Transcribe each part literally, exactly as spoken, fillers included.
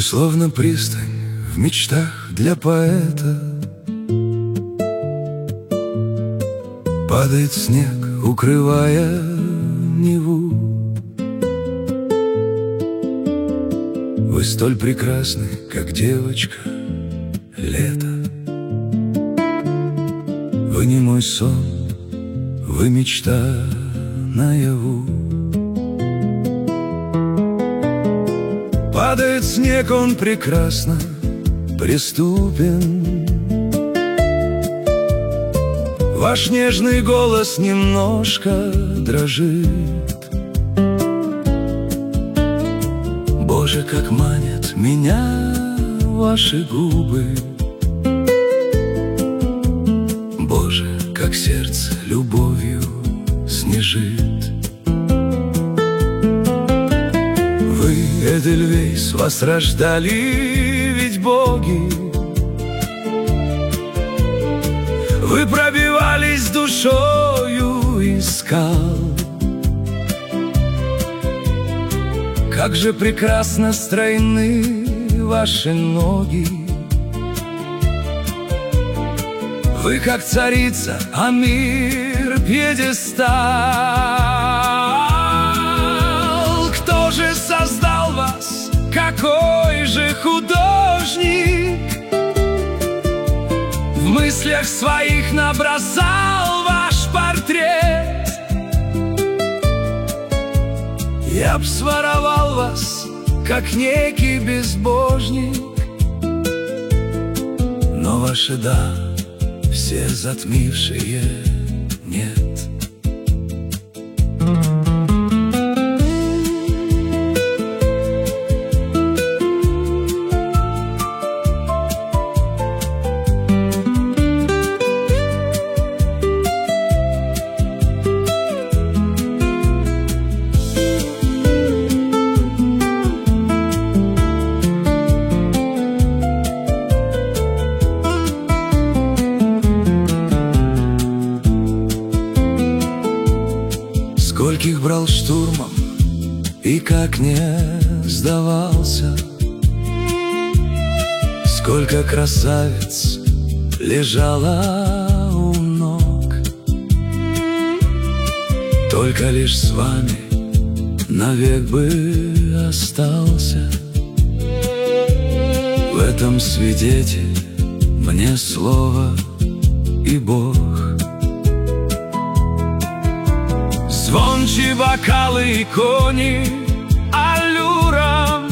Вы словно пристань в мечтах для поэта. Падает снег, укрывая Неву. Вы столь прекрасны, как девочка лето. Вы не мой сон, вы мечта наяву. Падает снег, он прекрасно преступен. Ваш нежный голос немножко дрожит. Боже, как манят меня ваши губы. Боже, как сердце любовью снежит. Вы, Эдельвейс, вас рождали ведь боги. Вы пробивались душою из скал. Как же прекрасно стройны ваши ноги. Вы как царица, а мир пьедестал. Кто же создал вас? Какой же художник? В мыслях своих набросал ваш портрет. Я б своровал вас, как некий безбожник, но ваши «да» все затмившие «нет». Скольких брал штурмом и как не сдавался. Сколько красавиц лежало у ног. Только лишь с вами навек бы остался. В этом свидетель мне слово и Бог. Звончи бокалы и кони аллюром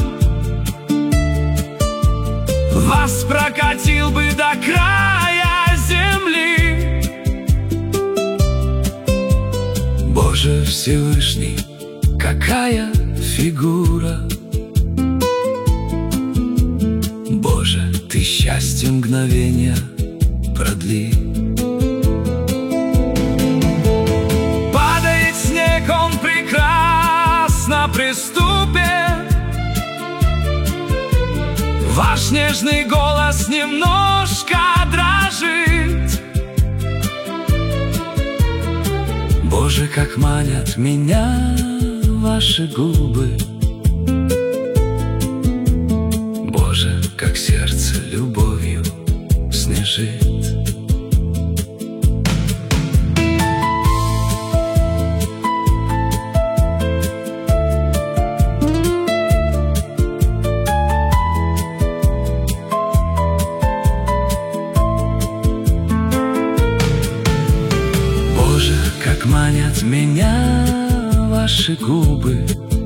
вас прокатил бы до края земли. Боже Всевышний, какая фигура! Боже, ты счастье мгновения продли. Он прекрасно преступен. Ваш нежный голос немножко дрожит. Боже, как манят меня ваши губы. Боже, как сердце любовью снежит. Как манят меня ваши губы.